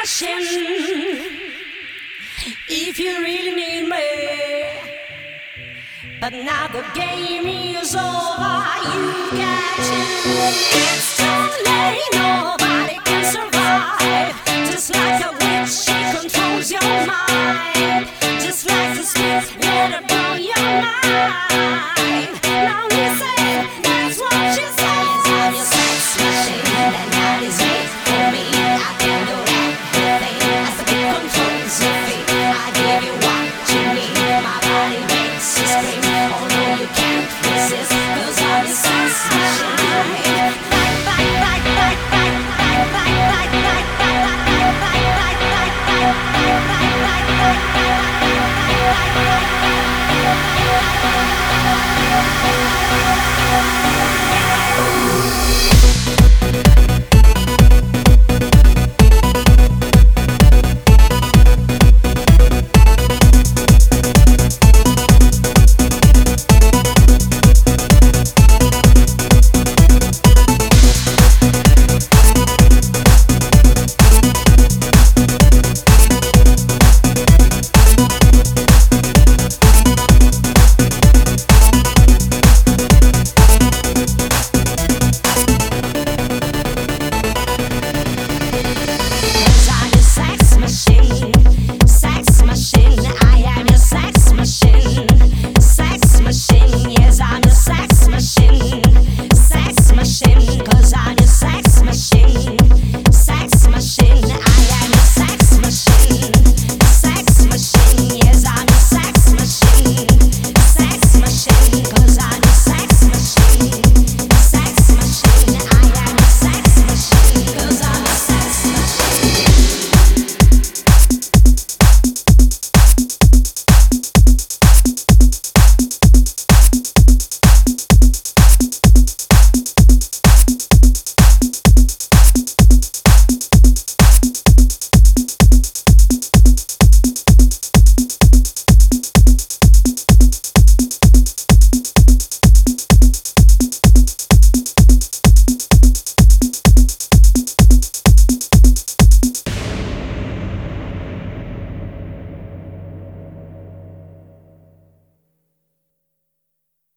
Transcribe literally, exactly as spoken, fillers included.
machine. If you really need me, but now the game is over. You got to. It's too late. Nobody can survive. Just like a witch, she controls your mind. Just like the sweet, let her blow your mind. Now listen, that's what she says. I'm your sex machine. That night is made for me. I can do everything as the beat controls your feet. I give you what you need. My body makes you scream. Oh no, you can't resist. 'Cause I'm your sex machine. Back, back, back, back, back, back, back, back, back, back, back, back, back, back, back, Sex machine, I am your sex machine. Sex machine, yes, I'm